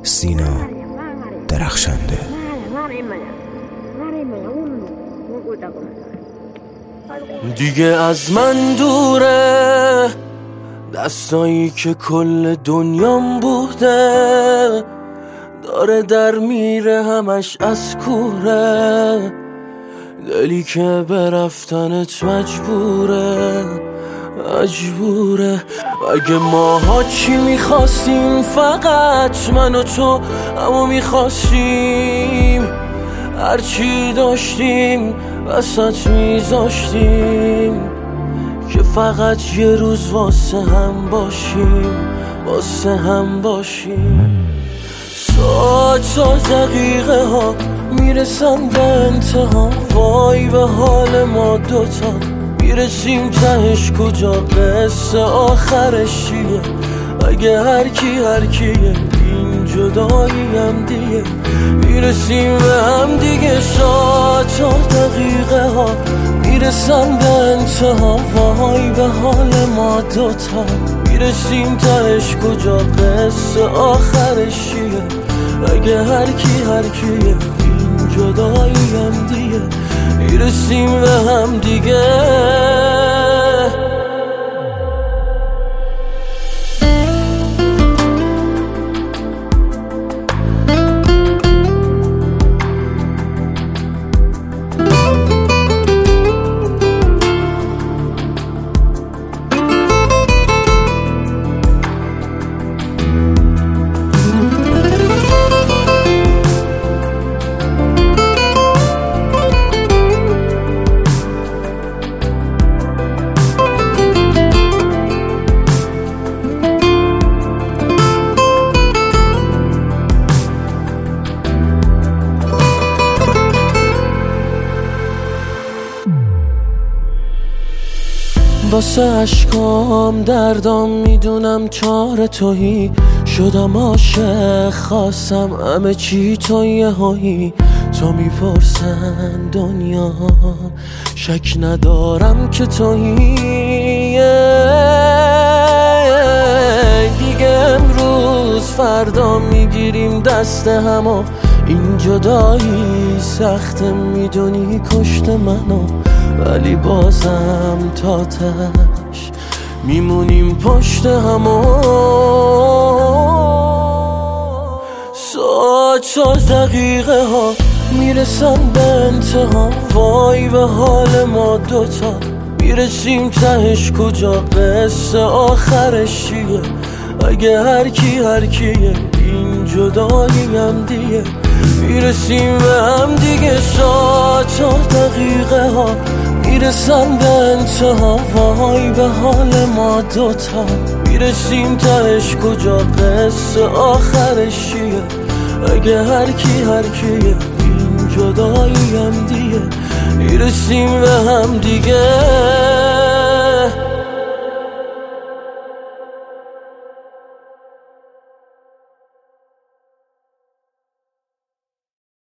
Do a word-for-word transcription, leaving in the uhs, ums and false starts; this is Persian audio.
سینا درخشنده. دیگه از من دوره دستایی که کل دنیام بوده، داره در میره همش از کوره، دلی که به رفتنت مجبوره مجبوره. اگه ماها چی میخواستیم فقط من و تو، اما میخواستیم هرچی داشتیم وسط میذاشتیم که فقط یه روز واسه هم باشیم واسه هم باشیم. ساعت و دقیقه ها میرسن به انتها، وای به حال ما دوتا، میرسیم تهش کجا، قصه آخرش چیه؟ اگه هر کی هر کیه این جدایی هم دیگه، میرسیم به هم دیگه. ساعت و دقیقه ها میرسن به انتها، وای به حال ما دوتا، میرسیم تهش کجا، قصه آخرش چیه؟ اگه هر کی هر کیه این جدایی هم دیگه، میرسیم به هم دیگه. واسه عشقام دردام میدونم چاره تویی، شدم عاشق خواستم همه چی تو یه هایی. تو میپرسن دنیا شک ندارم که تویی، دیگه امروز فردا میگیریم دست همو، این جدایی سخته میدونی کشت منو، ولی بازم تا تش میمونیم پشت همو. ساعت و دقیقه ها میرسن به انتها، وای به حال ما دوتا، میرسیم تهش کجا، قصه آخرش چیه؟ اگه هر کی هر کیه این جدایی هم دیگه، میرسیم به هم دیگه. ساعت و دقیقه ها میرسن به انتها، وای به حال ما دوتا، میرسیم تهش کجا، قصه آخرش چیه؟ اگه هر کی هر کیه این جدایی هم دیگه، میرسیم به هم دیگه.